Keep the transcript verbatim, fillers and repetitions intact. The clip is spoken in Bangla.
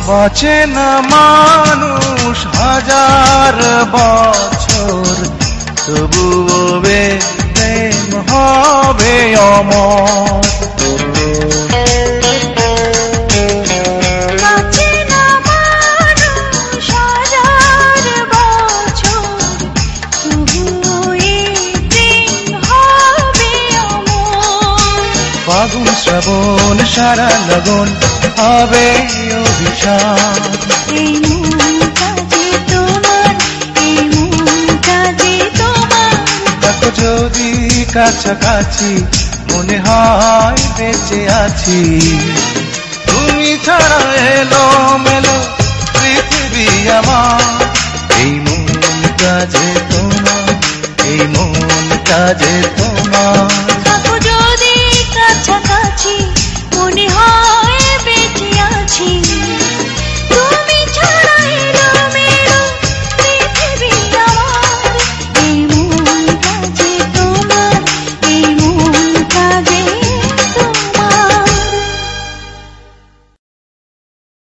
বাঁচে না মানুষ হাজার বছর, তবুও প্রেম হবে অমর। ফাগুন শ্রাবণ সারা লগন হবে অভিশাপ। এই মনটা যে তোমার, এই মনটা যে তোমার। দেখো যদি কাছাকাছি মনে হয় বেঁচে আছি, তুমি ছাড়া এলো